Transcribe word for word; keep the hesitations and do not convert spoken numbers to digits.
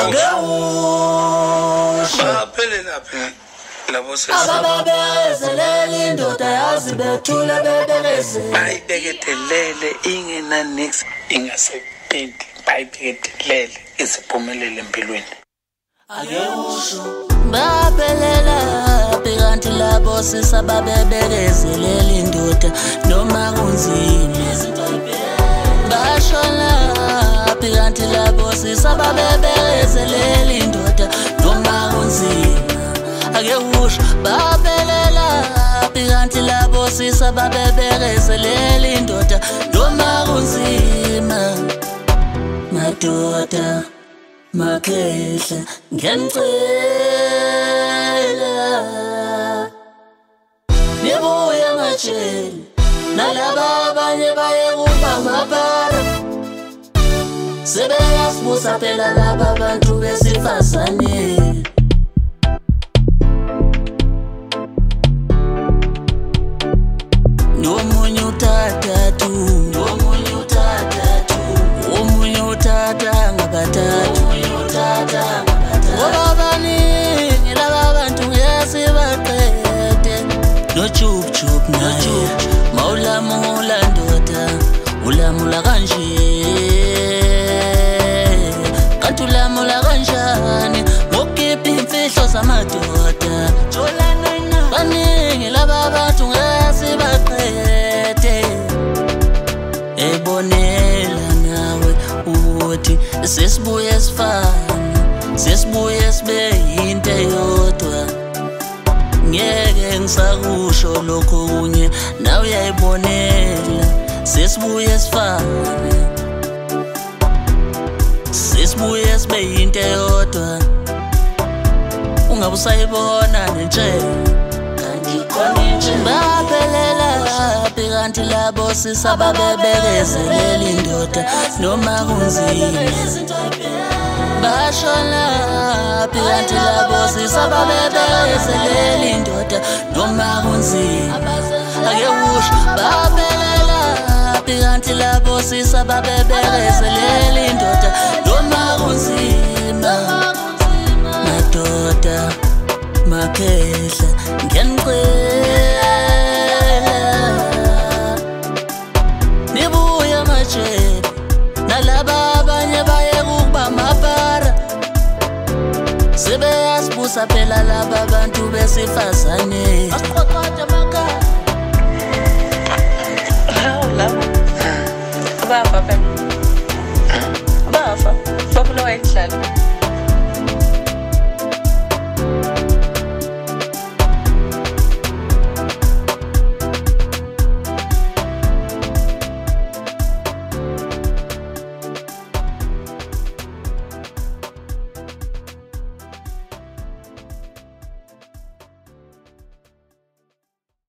baphelela phi labo sesi ababebezelele indoda yazi bethule bebekezele bayibeketelele ingena next ingasependi bayibeketelele iziphumelele empilweni ake usho baphelela kanti labo sisababebekezelele indoda noma kunzima bashona kanti labo sisababebekezelele indoda noma kunzima ake usho baphelela kanti labo sisababebekezelele indoda noma kunzima madoda makhehla ngiyacela nibuye matshela nalaba abanye baye kuba mabara sebeyasibusa phela laba bantu besifazane nomunye utatatu nomunye utatatu omunye utata ngabatatu ngoba baningi laba bantu ngiyasibaqede no chup chup naye mawulamula ndoda ulamula kanje kanti ulamula kanjani ngokukhipha imfihlo zamadoda baningi laba bantu ngiyasibaqede ebonela nawe ukuthi sesibuye sifana sesibuye sibe into eyodwa ngeke ngisakusho lokho kunye nawe uyayibonela sesibuye sifana sesibuye sibe into eyodwa ungabe usayibona nentshe kanti khona intshe baphelela kanti labo sisababebekezelele indoda noma kunzima bashona kanti labo sisababebekezelele indoda noma kunzima ake usho baphelela kanti labo sisababebekezelele indoda noma kunzima madoda makhehla ngiyanicela nibuye matshela nalaba abanye baye kuba mabara sebeyasibusa phela laba bantu besifazane asiqoqoda makhaya la baba